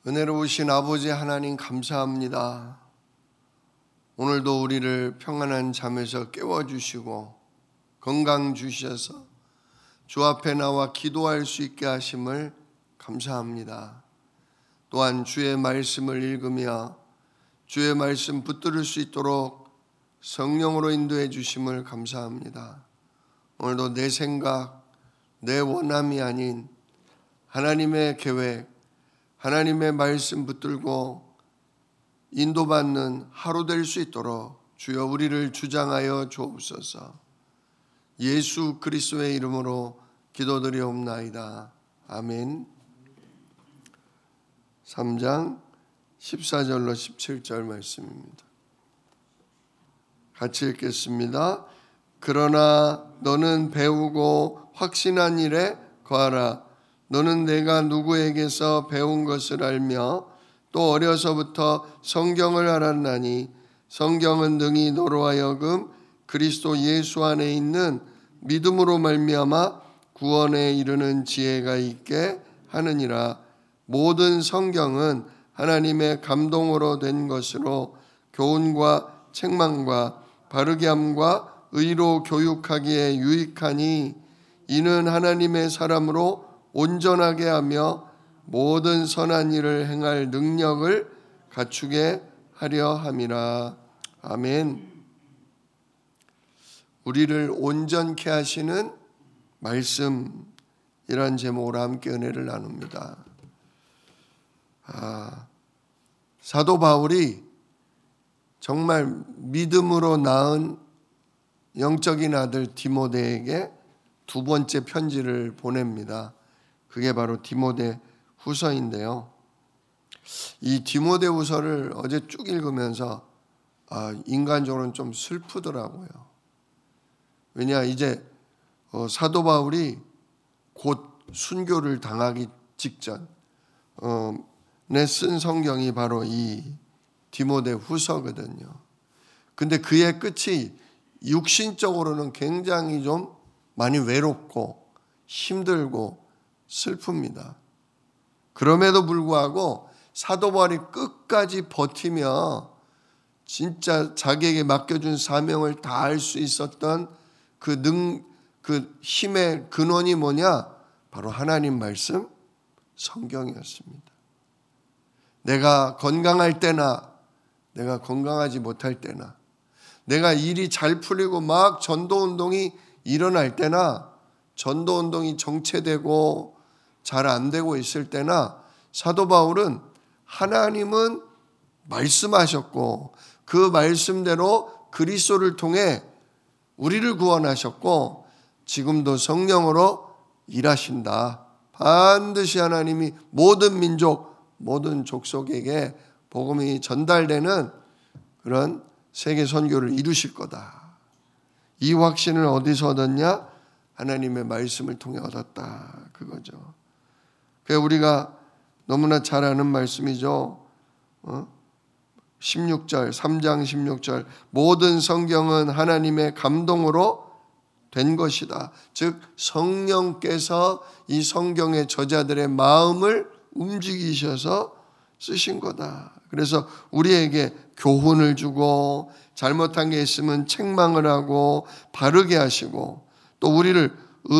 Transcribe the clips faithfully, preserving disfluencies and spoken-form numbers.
은혜로우신 아버지 하나님 감사합니다. 오늘도 우리를 평안한 잠에서 깨워주시고 건강 주셔서 주 앞에 나와 기도할 수 있게 하심을 감사합니다. 또한 주의 말씀을 읽으며 주의 말씀 붙들을 수 있도록 성령으로 인도해 주심을 감사합니다. 오늘도 내 생각, 내 원함이 아닌 하나님의 계획, 하나님의 말씀 붙들고 인도받는 하루 될 수 있도록 주여 우리를 주장하여 주옵소서. 예수 그리스도의 이름으로 기도드리옵나이다. 아멘. 삼 장 십사 절로 십칠 절 말씀입니다. 같이 읽겠습니다. 그러나 너는 배우고 확신한 일에 거하라. 너는 내가 누구에게서 배운 것을 알며 또 어려서부터 성경을 알았나니 성경은 능히 너로 하여금 그리스도 예수 안에 있는 믿음으로 말미암아 구원에 이르는 지혜가 있게 하느니라. 모든 성경은 하나님의 감동으로 된 것으로 교훈과 책망과 바르게 함과 의로 교육하기에 유익하니 이는 하나님의 사람으로 온전하게 하며 모든 선한 일을 행할 능력을 갖추게 하려 함이라. 아멘. 우리를 온전케 하시는 말씀이란 제목으로 함께 은혜를 나눕니다. 아, 사도 바울이 정말 믿음으로 낳은 영적인 아들 디모데에게 두 번째 편지를 보냅니다. 그게 바로 디모데 후서인데요. 이 디모데 후서를 어제 쭉 읽으면서 아, 인간적으로는 좀 슬프더라고요. 왜냐 이제 어, 사도 바울이 곧 순교를 당하기 직전 어, 내 쓴 성경이 바로 이 디모데 후서거든요. 근데 그의 끝이 육신적으로는 굉장히 좀 많이 외롭고 힘들고 슬픕니다. 그럼에도 불구하고 사도 바울이 끝까지 버티며 진짜 자기에게 맡겨준 사명을 다할 수 있었던 그 능, 그 힘의 근원이 뭐냐? 바로 하나님 말씀, 성경이었습니다. 내가 건강할 때나 내가 건강하지 못할 때나 내가 일이 잘 풀리고 막 전도운동이 일어날 때나 전도운동이 정체되고 잘 안 되고 있을 때나 사도 바울은 하나님은 말씀하셨고 그 말씀대로 그리스도를 통해 우리를 구원하셨고 지금도 성령으로 일하신다. 반드시 하나님이 모든 민족, 모든 족속에게 복음이 전달되는 그런 세계 선교를 이루실 거다. 이 확신을 어디서 얻었냐? 하나님의 말씀을 통해 얻었다. 그거죠. 그 우리가 너무나 잘 아는 말씀이죠. 어? 십육 절, 삼 장 십육 절 모든 성경은 하나님의 감동으로 된 것이다. 즉 성령께서 이 성경의 저자들의 마음을 움직이셔서 쓰신 거다. 그래서 우리에게 교훈을 주고 잘못한 게 있으면 책망을 하고 바르게 하시고 또 우리를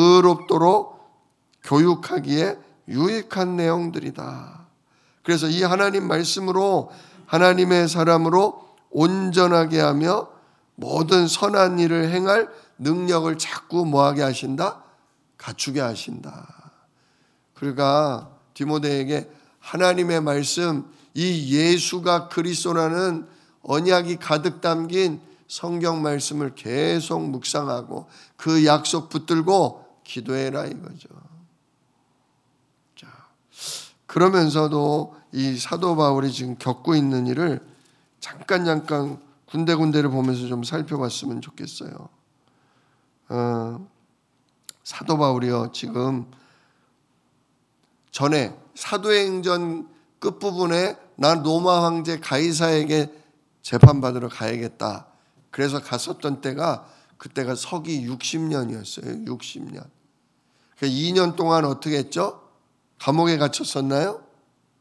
의롭도록 교육하기에 유익한 내용들이다. 그래서 이 하나님 말씀으로 하나님의 사람으로 온전하게 하며 모든 선한 일을 행할 능력을 자꾸 뭐하게 하신다? 갖추게 하신다. 그러니까 디모데에게 하나님의 말씀, 이 예수가 그리스도라는 언약이 가득 담긴 성경 말씀을 계속 묵상하고 그 약속 붙들고 기도해라 이거죠. 자, 그러면서도 이 사도 바울이 지금 겪고 있는 일을 잠깐 잠깐 군데군데를 보면서 좀 살펴봤으면 좋겠어요. 어, 사도 바울이요 지금 전에 사도행전 끝부분에 난 로마 황제 가이사에게 재판받으러 가야겠다. 그래서 갔었던 때가 그때가 서기 육십 년이었어요. 육십 년. 이 년 동안 어떻게 했죠? 감옥에 갇혔었나요?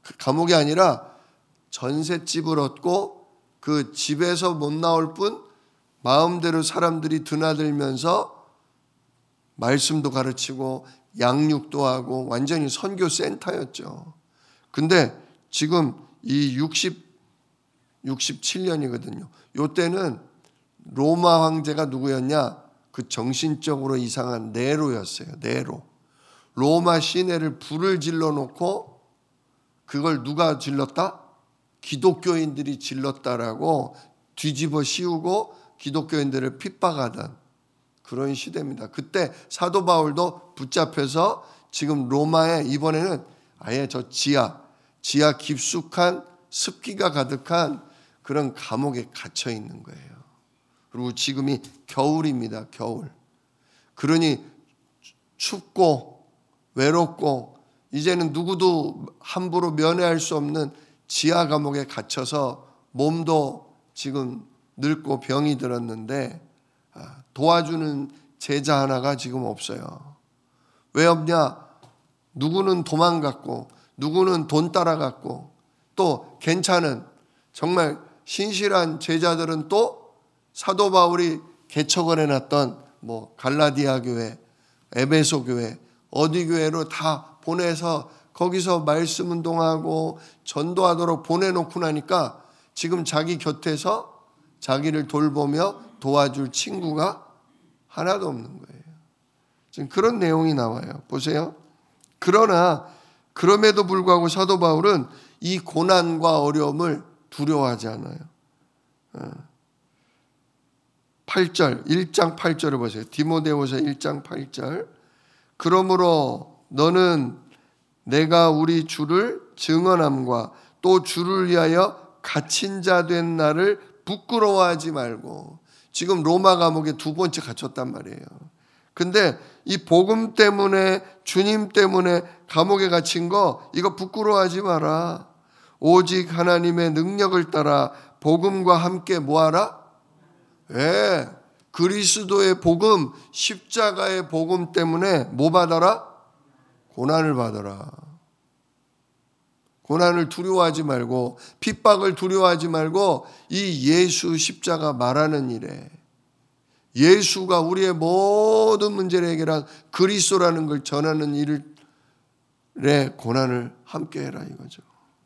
감옥이 아니라 전셋집을 얻고 그 집에서 못 나올 뿐 마음대로 사람들이 드나들면서 말씀도 가르치고 양육도 하고 완전히 선교 센터였죠. 근데 지금 이 육십, 육십칠 년이거든요. 요때는 로마 황제가 누구였냐? 그 정신적으로 이상한 네로였어요. 네로. 로마 시내를 불을 질러 놓고 그걸 누가 질렀다? 기독교인들이 질렀다라고 뒤집어 씌우고 기독교인들을 핍박하던 그런 시대입니다. 그때 사도 바울도 붙잡혀서 지금 로마에 이번에는 아예 저 지하, 지하 깊숙한 습기가 가득한 그런 감옥에 갇혀 있는 거예요. 그리고 지금이 겨울입니다. 겨울. 그러니 춥고 외롭고 이제는 누구도 함부로 면회할 수 없는 지하 감옥에 갇혀서 몸도 지금 늙고 병이 들었는데 도와주는 제자 하나가 지금 없어요. 왜 없냐? 누구는 도망갔고 누구는 돈 따라갔고 또 괜찮은 정말 신실한 제자들은 또 사도 바울이 개척을 해놨던 뭐 갈라디아 교회, 에베소 교회, 어디 교회로 다 보내서 거기서 말씀 운동하고 전도하도록 보내놓고 나니까 지금 자기 곁에서 자기를 돌보며 도와줄 친구가 하나도 없는 거예요. 지금 그런 내용이 나와요. 보세요. 그러나 그럼에도 불구하고 사도 바울은 이 고난과 어려움을 두려워하지 않아요. 팔 절, 일 장 팔 절을 보세요. 디모데후서 일 장 팔 절. 그러므로 너는 내가 우리 주를 증언함과 또 주를 위하여 갇힌 자 된 나를 부끄러워하지 말고. 지금 로마 감옥에 두 번째 갇혔단 말이에요. 근데 이 복음 때문에 주님 때문에 감옥에 갇힌 거 이거 부끄러워하지 마라. 오직 하나님의 능력을 따라 복음과 함께 뭐하라? 예, 그리스도의 복음, 십자가의 복음 때문에 뭐 받아라? 고난을 받아라. 고난을 두려워하지 말고 핍박을 두려워하지 말고 이 예수 십자가 말하는 일에 예수가 우리의 모든 문제를 해결한 그리스도라는 걸 전하는 일에 고난을 함께 해라 이거죠.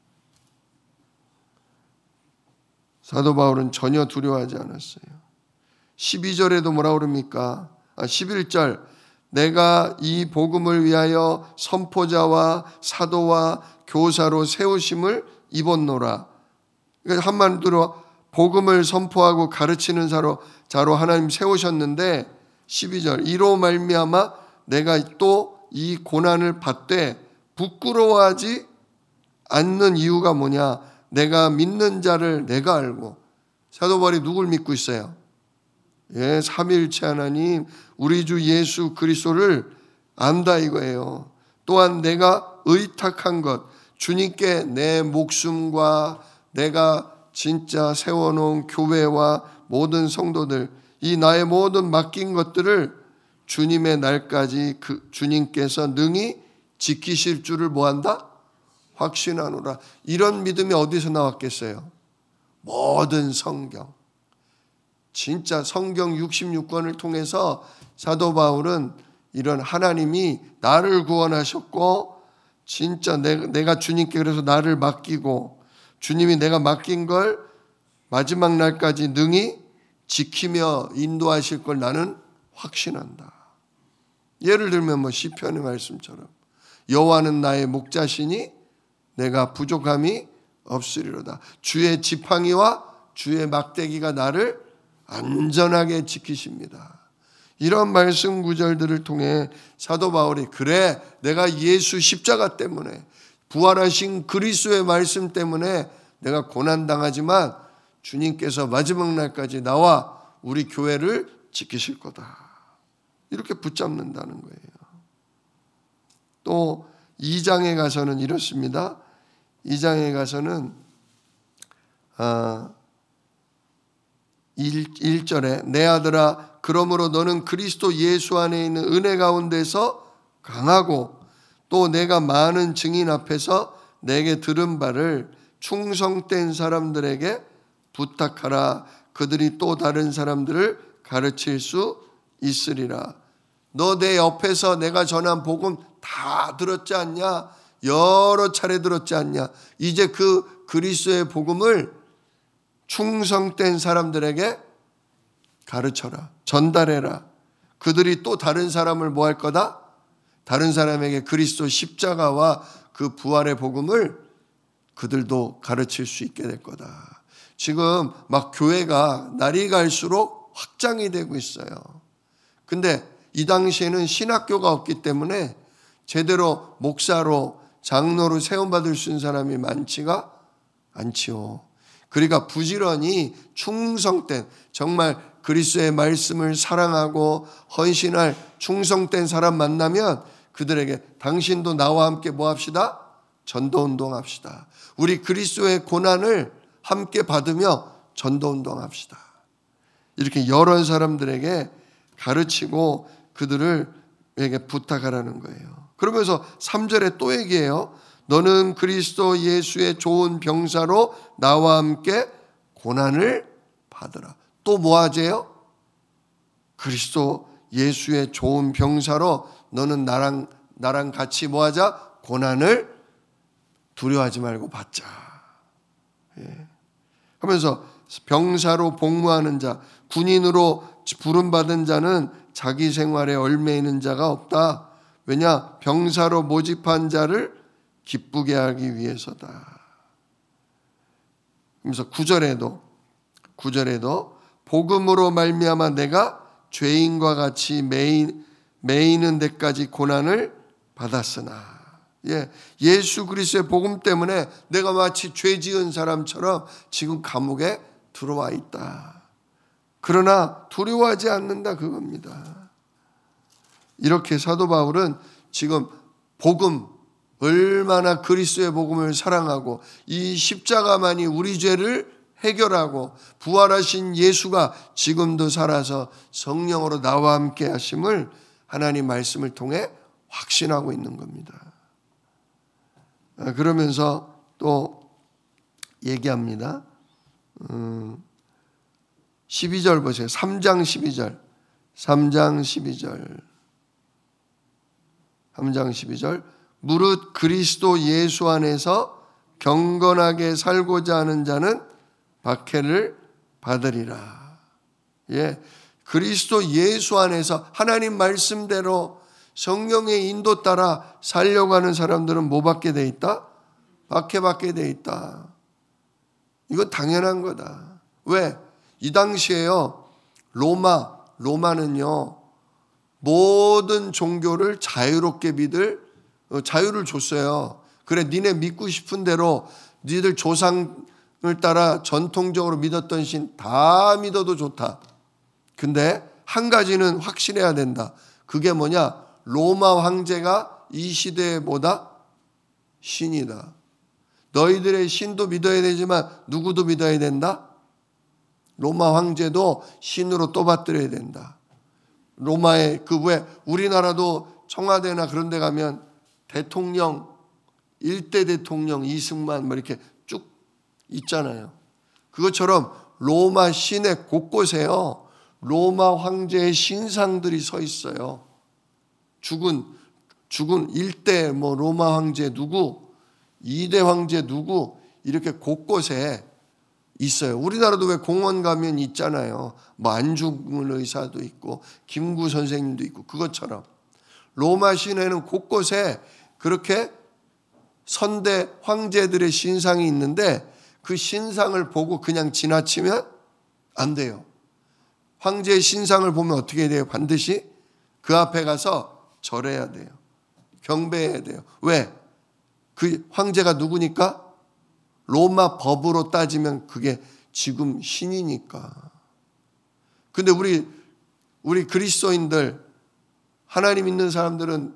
사도 바울은 전혀 두려워하지 않았어요. 십이 절에도 뭐라 그럽니까? 아, 십일 절. 내가 이 복음을 위하여 선포자와 사도와 교사로 세우심을 입었노라. 그러니까 한마디로 복음을 선포하고 가르치는 자로, 자로 하나님 세우셨는데 십이 절. 이로 말미암아 내가 또 이 고난을 받되 부끄러워하지 않는 이유가 뭐냐? 내가 믿는 자를 내가 알고. 사도 바울이 누굴 믿고 있어요? 예, 삼위일체 하나님 우리 주 예수 그리스도를 안다 이거예요. 또한 내가 의탁한 것 주님께 내 목숨과 내가 진짜 세워놓은 교회와 모든 성도들 이 나의 모든 맡긴 것들을 주님의 날까지 그 주님께서 능히 지키실 줄을 뭐한다? 확신하노라. 이런 믿음이 어디서 나왔겠어요? 모든 성경 진짜 성경 육십육 권을 통해서 사도 바울은 이런 하나님이 나를 구원하셨고 진짜 내가 주님께 그래서 나를 맡기고 주님이 내가 맡긴 걸 마지막 날까지 능히 지키며 인도하실 걸 나는 확신한다. 예를 들면 뭐 시편의 말씀처럼 여호와는 나의 목자시니 내가 부족함이 없으리로다. 주의 지팡이와 주의 막대기가 나를 안전하게 지키십니다. 이런 말씀 구절들을 통해 사도 바울이 그래 내가 예수 십자가 때문에 부활하신 그리스도의 말씀 때문에 내가 고난당하지만 주님께서 마지막 날까지 나와 우리 교회를 지키실 거다. 이렇게 붙잡는다는 거예요. 또 이 장에 가서는 이렇습니다. 이 장에 가서는 아, 일 절에 내 아들아 그러므로 너는 그리스도 예수 안에 있는 은혜 가운데서 강하고 또 내가 많은 증인 앞에서 내게 들은 바를 충성된 사람들에게 부탁하라. 그들이 또 다른 사람들을 가르칠 수 있으리라. 너 내 옆에서 내가 전한 복음 다 들었지 않냐? 여러 차례 들었지 않냐? 이제 그 그리스도의 복음을 충성된 사람들에게 가르쳐라. 전달해라. 그들이 또 다른 사람을 뭐 할 거다? 다른 사람에게 그리스도 십자가와 그 부활의 복음을 그들도 가르칠 수 있게 될 거다. 지금 막 교회가 날이 갈수록 확장이 되고 있어요. 근데 이 당시에는 신학교가 없기 때문에 제대로 목사로 장로로 세움받을 수 있는 사람이 많지가 않지요. 그러니까 부지런히 충성된, 정말 그리스도의 말씀을 사랑하고 헌신할 충성된 사람 만나면 그들에게 당신도 나와 함께 뭐 합시다? 전도운동 합시다. 우리 그리스도의 고난을 함께 받으며 전도운동 합시다. 이렇게 여러 사람들에게 가르치고 그들에게 부탁하라는 거예요. 그러면서 삼 절에 또 얘기해요. 너는 그리스도 예수의 좋은 병사로 나와 함께 고난을 받으라. 또 뭐 하재요? 그리스도 예수의 좋은 병사로 너는 나랑 나랑 같이 뭐 하자? 고난을 두려워하지 말고 받자. 예. 하면서 병사로 복무하는 자, 군인으로 부름받은 자는 자기 생활에 얽매이는 자가 없다. 왜냐? 병사로 모집한 자를 기쁘게 하기 위해서다. 그래서 구 절에도 구 절에도 복음으로 말미암아 내가 죄인과 같이 매인, 매이는 데까지 고난을 받았으나, 예, 예수 그리스도의 복음 때문에 내가 마치 죄 지은 사람처럼 지금 감옥에 들어와 있다. 그러나 두려워하지 않는다, 그겁니다. 이렇게 사도 바울은 지금 복음, 얼마나 그리스도의 복음을 사랑하고 이 십자가만이 우리 죄를 해결하고 부활하신 예수가 지금도 살아서 성령으로 나와 함께 하심을 하나님 말씀을 통해 확신하고 있는 겁니다. 그러면서 또 얘기합니다. 십이 절 보세요. 삼 장 십이 절. 삼 장 십이 절. 삼 장 십이 절. 무릇 그리스도 예수 안에서 경건하게 살고자 하는 자는 박해를 받으리라. 예, 그리스도 예수 안에서 하나님 말씀대로 성령의 인도 따라 살려고 하는 사람들은 뭐 받게 돼 있다? 박해받게 돼 있다. 이거 당연한 거다. 왜? 이 당시에요, 로마, 로마는요, 모든 종교를 자유롭게 믿을 자유를 줬어요. 그래, 니네 믿고 싶은 대로 니들 조상을 따라 전통적으로 믿었던 신 다 믿어도 좋다. 근데 한 가지는 확신해야 된다. 그게 뭐냐? 로마 황제가 이 시대에 뭐다? 신이다. 너희들의 신도 믿어야 되지만 누구도 믿어야 된다? 로마 황제도 신으로 또 받들어야 된다. 로마의 그 왜 우리나라도 청와대나 그런 데 가면 대통령, 일대 대통령 이승만 뭐 이렇게 쭉 있잖아요. 그것처럼 로마 시내 곳곳에요, 로마 황제의 신상들이 서 있어요. 죽은 죽은 일대 뭐 로마 황제 누구, 이대 황제 누구, 이렇게 곳곳에 있어요. 우리나라도 왜 공원 가면 있잖아요. 뭐 안중근 의사도 있고 김구 선생님도 있고. 그것처럼 로마 시내는 곳곳에 그렇게 선대 황제들의 신상이 있는데 그 신상을 보고 그냥 지나치면 안 돼요. 황제의 신상을 보면 어떻게 돼요? 반드시 그 앞에 가서 절해야 돼요. 경배해야 돼요. 왜? 그 황제가 누구니까? 로마 법으로 따지면 그게 지금 신이니까. 근데 우리 우리 그리스도인들, 하나님 믿는 사람들은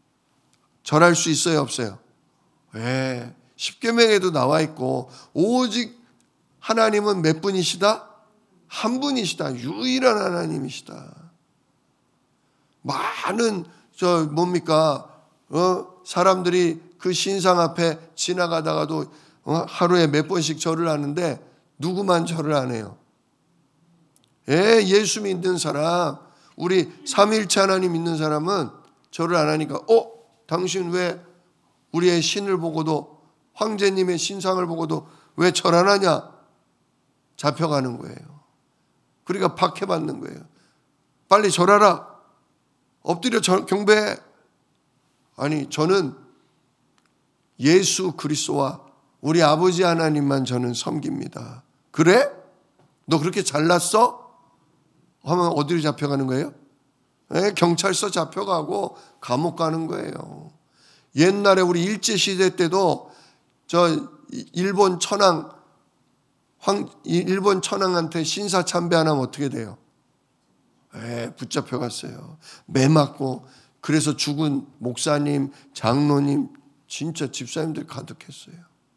절할 수 있어요, 없어요? 왜? 십계명에도 나와 있고 오직 하나님은 몇 분이시다? 한 분이시다. 유일한 하나님이시다. 많은 저 뭡니까? 어? 사람들이 그 신상 앞에 지나가다가도 하루에 몇 번씩 절을 하는데 누구만 절을 안 해요? 예, 예수 믿는 사람, 우리 삼위일체 하나님 믿는 사람은 절을 안 하니까 어? 당신 왜 우리의 신을 보고도 황제님의 신상을 보고도 왜 절 안 하냐? 잡혀가는 거예요. 그러니까 박해받는 거예요. 빨리 절하라. 엎드려 경배해. 아니, 저는 예수 그리스도와 우리 아버지 하나님만 저는 섬깁니다. 그래? 너 그렇게 잘났어? 하면 어디로 잡혀가는 거예요? 네, 경찰서 잡혀가고 감옥 가는 거예요. 옛날에 우리 일제시대 때도 저 일본 천황, 황, 일본 천황한테 신사참배하면 어떻게 돼요? 에, 붙잡혀갔어요. 매 맞고. 그래서 죽은 목사님, 장로님, 진짜 집사님들 가득했어요.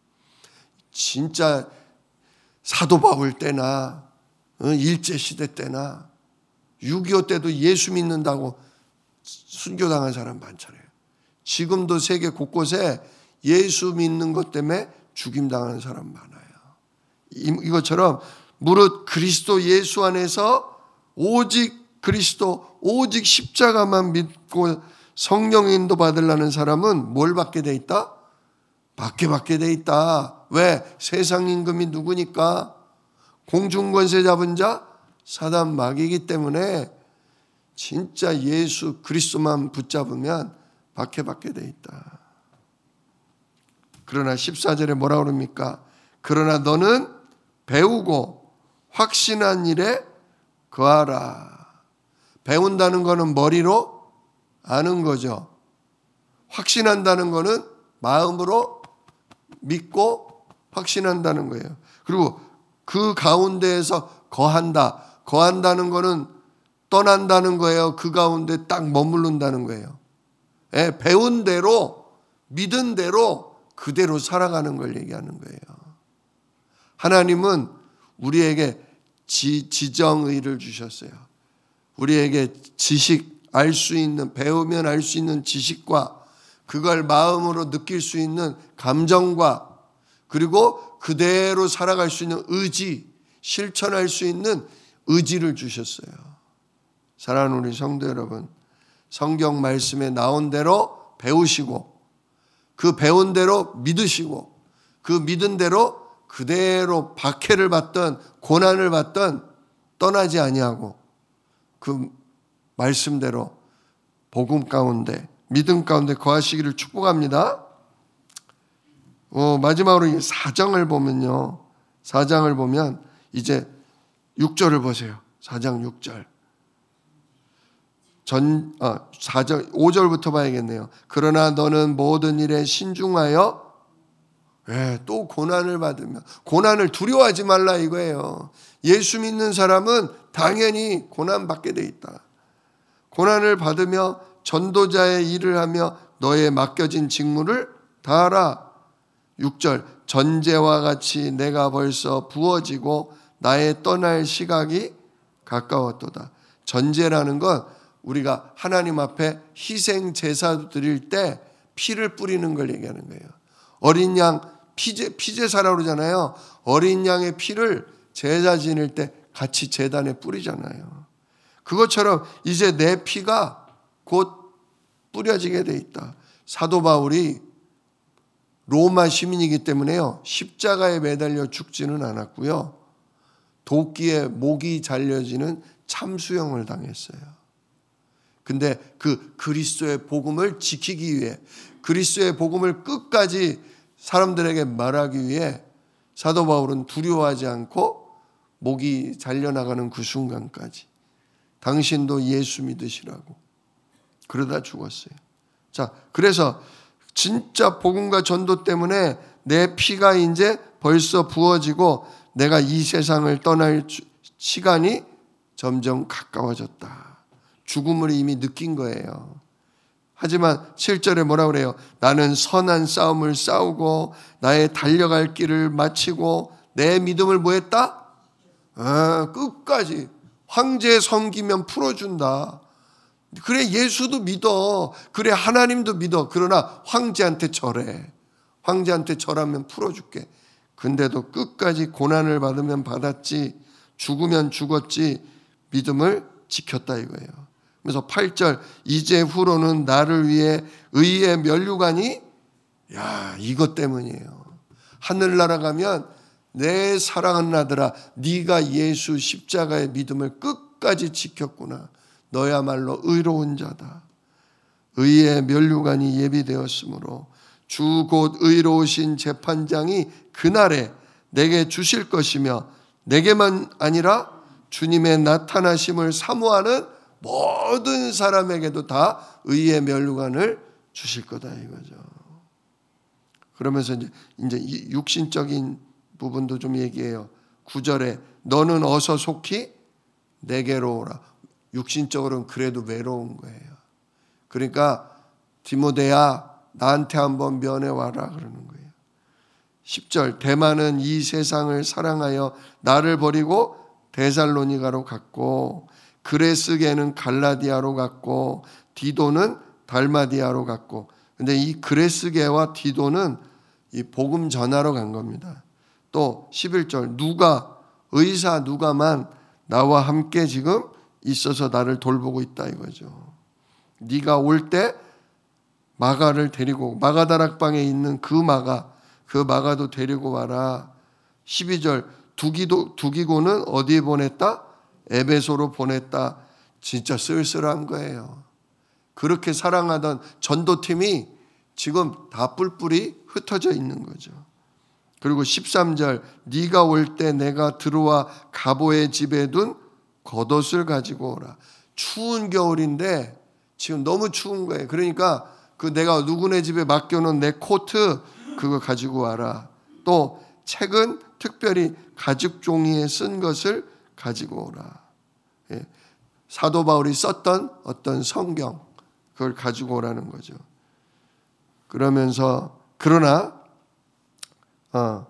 진짜 사도 바울 때나 일제시대 때나 육이오 때도 예수 믿는다고 순교당한 사람 많잖아요. 지금도 세계 곳곳에 예수 믿는 것 때문에 죽임당하는 사람 많아요. 이것처럼 무릇 그리스도 예수 안에서 오직 그리스도, 오직 십자가만 믿고 성령 인도 받으려는 사람은 뭘 받게 돼 있다? 받게 받게 돼 있다. 왜? 세상 임금이 누구니까? 공중권세 잡은 자? 사단 마귀이기 때문에 진짜 예수 그리스도만 붙잡으면 받게 받게 돼 있다. 그러나 십사 절에 뭐라 그럽니까? 그러나 너는 배우고 확신한 일에 거하라. 배운다는 거는 머리로 아는 거죠. 확신한다는 거는 마음으로 믿고 확신한다는 거예요. 그리고 그 가운데에서 거한다. 거한다는 거는 떠난다는 거예요. 그 가운데 딱 머무른다는 거예요. 예, 배운 대로, 믿은 대로 그대로 살아가는 걸 얘기하는 거예요. 하나님은 우리에게 지, 지정의를 주셨어요. 우리에게 지식, 알 수 있는, 배우면 알 수 있는 지식과 그걸 마음으로 느낄 수 있는 감정과 그리고 그대로 살아갈 수 있는 의지, 실천할 수 있는 의지를 주셨어요. 사랑하는 우리 성도 여러분, 성경 말씀에 나온 대로 배우시고 그 배운 대로 믿으시고 그 믿은 대로 그대로 박해를 받던 고난을 받던 떠나지 아니하고 그 말씀대로 복음 가운데 믿음 가운데 거하시기를 축복합니다. 어, 마지막으로 이 사장을 보면요. 사장을 보면 이제 육 절을 보세요. 사장 육 절. 전, 아, 사 절, 오 절부터 봐야겠네요. 그러나 너는 모든 일에 신중하여 예, 또 고난을 받으면 고난을 두려워하지 말라 이거예요. 예수 믿는 사람은 당연히 고난 받게 돼 있다. 고난을 받으며 전도자의 일을 하며 너의 맡겨진 직무를 다하라. 육 절 전제와 같이 내가 벌써 부어지고 나의 떠날 시각이 가까웠도다. 전제라는 건 우리가 하나님 앞에 희생 제사 드릴 때 피를 뿌리는 걸 얘기하는 거예요. 어린 양 피제, 피제사라고 그러잖아요. 어린 양의 피를 제사 지낼 때 같이 제단에 뿌리잖아요. 그것처럼 이제 내 피가 곧 뿌려지게 돼 있다. 사도 바울이 로마 시민이기 때문에요. 십자가에 매달려 죽지는 않았고요. 도끼에 목이 잘려지는 참수형을 당했어요. 근데 그 그리스도의 복음을 지키기 위해 그리스도의 복음을 끝까지 사람들에게 말하기 위해 사도 바울은 두려워하지 않고 목이 잘려나가는 그 순간까지 당신도 예수 믿으시라고 그러다 죽었어요. 자, 그래서 진짜 복음과 전도 때문에 내 피가 이제 벌써 부어지고 내가 이 세상을 떠날 시간이 점점 가까워졌다. 죽음을 이미 느낀 거예요. 하지만 칠 절에 뭐라 그래요? 나는 선한 싸움을 싸우고 나의 달려갈 길을 마치고 내 믿음을 뭐 했다? 아, 끝까지 황제 섬기면 풀어준다. 그래 예수도 믿어. 그래 하나님도 믿어. 그러나 황제한테 절해. 황제한테 절하면 풀어줄게. 근데도 끝까지 고난을 받으면 받았지, 죽으면 죽었지, 믿음을 지켰다 이거예요. 그래서 팔 절, 이제 후로는 나를 위해 의의 면류관이, 야 이것 때문이에요. 하늘나라 가면 내 사랑하는 아들아, 네가 예수 십자가의 믿음을 끝까지 지켰구나. 너야말로 의로운 자다. 의의 면류관이 예비되었으므로 주 곧 의로우신 재판장이 그날에 내게 주실 것이며, 내게만 아니라 주님의 나타나심을 사모하는 모든 사람에게도 다 의의 면류관을 주실 거다 이거죠. 그러면서 이제, 이제 육신적인 부분도 좀 얘기해요. 구 절에 너는 어서 속히 내게로 오라. 육신적으로는 그래도 외로운 거예요. 그러니까 디모데야 나한테 한번 면회와라 그러는 거예요. 십 절 데마는 이 세상을 사랑하여 나를 버리고 데살로니가로 갔고, 그레스게는 갈라디아로 갔고, 디도는 달마디아로 갔고. 근데 이 그레스게와 디도는 이 복음 전하러 간 겁니다. 또 십일 절 누가, 의사 누가만 나와 함께 지금 있어서 나를 돌보고 있다 이거죠. 네가 올 때 마가를 데리고, 마가다락방에 있는 그 마가, 그 마가도 데리고 와라. 십이 절 두기도, 두기고는 어디에 보냈다? 에베소로 보냈다. 진짜 쓸쓸한 거예요. 그렇게 사랑하던 전도팀이 지금 다 뿔뿔이 흩어져 있는 거죠. 그리고 십삼 절 네가 올 때 내가 들어와 가보의 집에 둔 겉옷을 가지고 오라. 추운 겨울인데 지금 너무 추운 거예요. 그러니까 그 내가 누구네 집에 맡겨놓은 내 코트 그거 가지고 와라. 또 책은 특별히 가죽 종이에 쓴 것을 가지고 오라. 예. 사도 바울이 썼던 어떤 성경 그걸 가지고 오라는 거죠. 그러면서 그러나 어,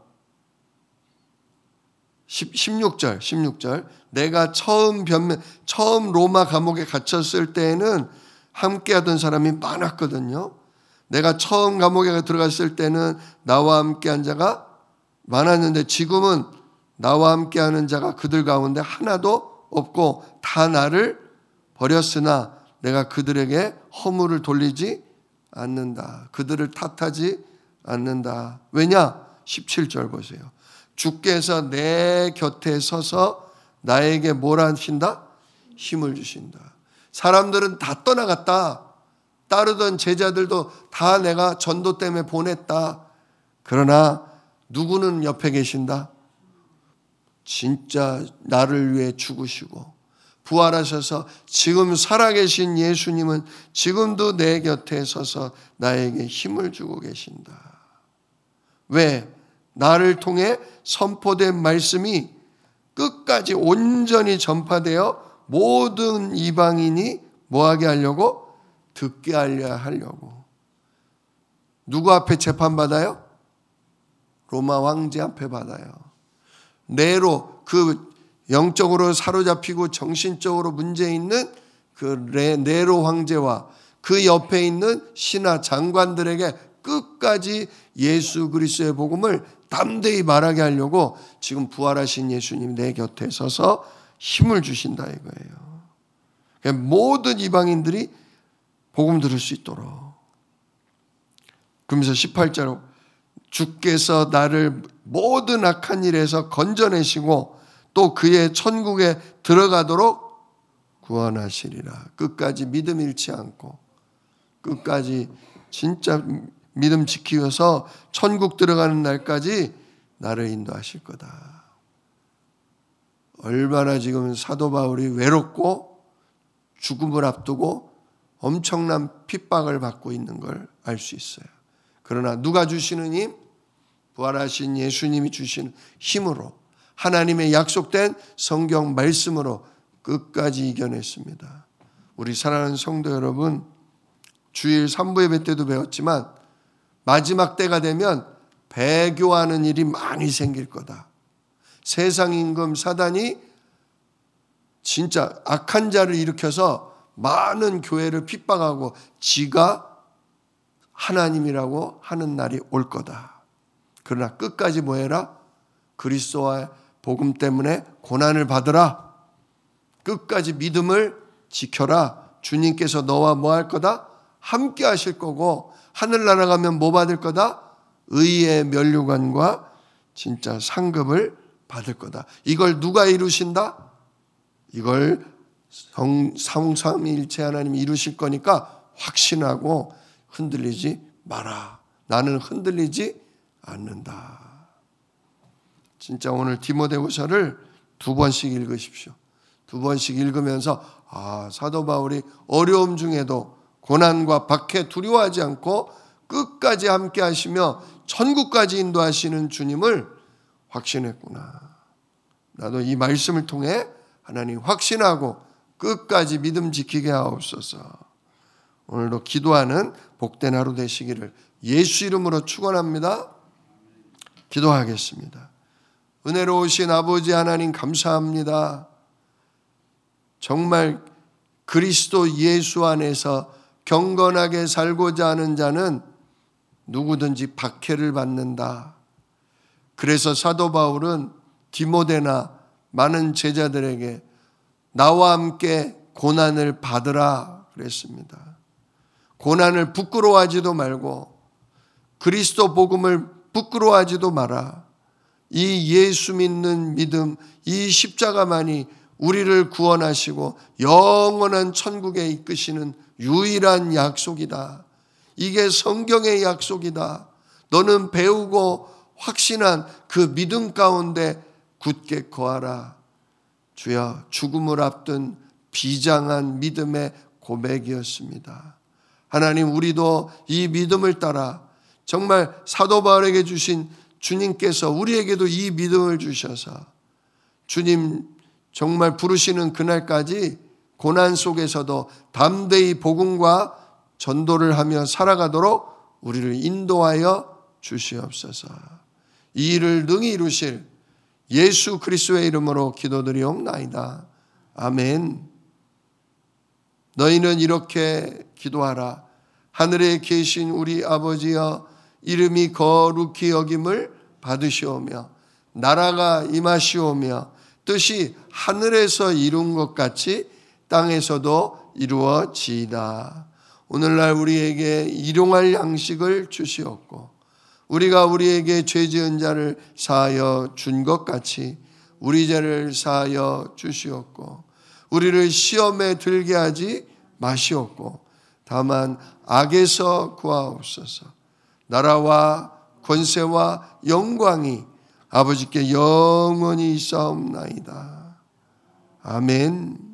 십육 절 십육 절 내가 처음 변명 처음 로마 감옥에 갇혔을 때에는 함께하던 사람이 많았거든요. 내가 처음 감옥에 들어갔을 때는 나와 함께한 자가 많았는데 지금은 나와 함께하는 자가 그들 가운데 하나도 없고 다 나를 버렸으나 내가 그들에게 허물을 돌리지 않는다. 그들을 탓하지 않는다. 왜냐? 십칠 절 보세요. 주께서 내 곁에 서서 나에게 뭘 하신다? 힘을 주신다. 사람들은 다 떠나갔다. 따르던 제자들도 다 내가 전도 때문에 보냈다. 그러나 누구는 옆에 계신다? 진짜 나를 위해 죽으시고 부활하셔서 지금 살아계신 예수님은 지금도 내 곁에 서서 나에게 힘을 주고 계신다. 왜? 나를 통해 선포된 말씀이 끝까지 온전히 전파되어 모든 이방인이 뭐하게 하려고? 듣게 하려 하려고. 누구 앞에 재판받아요? 로마 황제 앞에 받아요. 네로, 그 영적으로 사로잡히고 정신적으로 문제 있는 그 네로 황제와 그 옆에 있는 신하 장관들에게 끝까지 예수 그리스도의 복음을 담대히 말하게 하려고 지금 부활하신 예수님이 내 곁에 서서 힘을 주신다 이거예요. 모든 이방인들이 복음 들을 수 있도록. 그러면서 십팔 절 주께서 나를 모든 악한 일에서 건져내시고 또 그의 천국에 들어가도록 구원하시리라. 끝까지 믿음 잃지 않고 끝까지 진짜 믿음 지키면서 천국 들어가는 날까지 나를 인도하실 거다. 얼마나 지금 사도 바울이 외롭고 죽음을 앞두고 엄청난 핍박을 받고 있는 걸 알 수 있어요. 그러나 누가 주시는 힘? 부활하신 예수님이 주시는 힘으로 하나님의 약속된 성경 말씀으로 끝까지 이겨냈습니다. 우리 사랑하는 성도 여러분, 주일 삼부 예배 때도 배웠지만 마지막 때가 되면 배교하는 일이 많이 생길 거다. 세상 임금 사단이 진짜 악한 자를 일으켜서 많은 교회를 핍박하고 지가 하나님이라고 하는 날이 올 거다. 그러나 끝까지 뭐 해라? 그리스도와 복음 때문에 고난을 받으라. 끝까지 믿음을 지켜라. 주님께서 너와 뭐 할 거다? 함께 하실 거고, 하늘나라 가면 뭐 받을 거다? 의의 면류관과 진짜 상급을 받을 거다. 이걸 누가 이루신다? 이걸 성, 삼위일체 하나님이 이루실 거니까 확신하고 흔들리지 마라. 나는 흔들리지 않는다. 진짜 오늘 디모데후서를 두 번씩 읽으십시오. 두 번씩 읽으면서 아, 사도 바울이 어려움 중에도 고난과 박해 두려워하지 않고 끝까지 함께 하시며 천국까지 인도하시는 주님을 확신했구나. 나도 이 말씀을 통해 하나님 확신하고 끝까지 믿음 지키게 하옵소서. 오늘도 기도하는 복된 하루 되시기를 예수 이름으로 축원합니다. 기도하겠습니다. 은혜로우신 아버지 하나님 감사합니다. 정말 그리스도 예수 안에서 경건하게 살고자 하는 자는 누구든지 박해를 받는다. 그래서 사도 바울은 디모데나 많은 제자들에게 나와 함께 고난을 받으라 그랬습니다. 고난을 부끄러워하지도 말고 그리스도 복음을 부끄러워하지도 마라. 이 예수 믿는 믿음, 이 십자가만이 우리를 구원하시고 영원한 천국에 이끄시는 유일한 약속이다. 이게 성경의 약속이다. 너는 배우고 확신한 그 믿음 가운데 굳게 거하라. 주여, 죽음을 앞둔 비장한 믿음의 고백이었습니다. 하나님, 우리도 이 믿음을 따라 정말 사도 바울에게 주신 주님께서 우리에게도 이 믿음을 주셔서 주님 정말 부르시는 그날까지 고난 속에서도 담대히 복음과 전도를 하며 살아가도록 우리를 인도하여 주시옵소서. 이 일을 능히 이루실 예수 그리스도의 이름으로 기도드리옵나이다. 아멘. 너희는 이렇게 기도하라. 하늘에 계신 우리 아버지여, 이름이 거룩히 여김을 받으시오며 나라가 임하시오며 뜻이 하늘에서 이룬 것 같이 땅에서도 이루어지이다. 오늘날 우리에게 일용할 양식을 주시옵고 우리가 우리에게 죄 지은 자를 사하여 준 것 같이 우리 죄를 사하여 주시옵고 우리를 시험에 들게 하지 마시옵고 다만 악에서 구하옵소서. 나라와 권세와 영광이 아버지께 영원히 있사옵나이다. 아멘.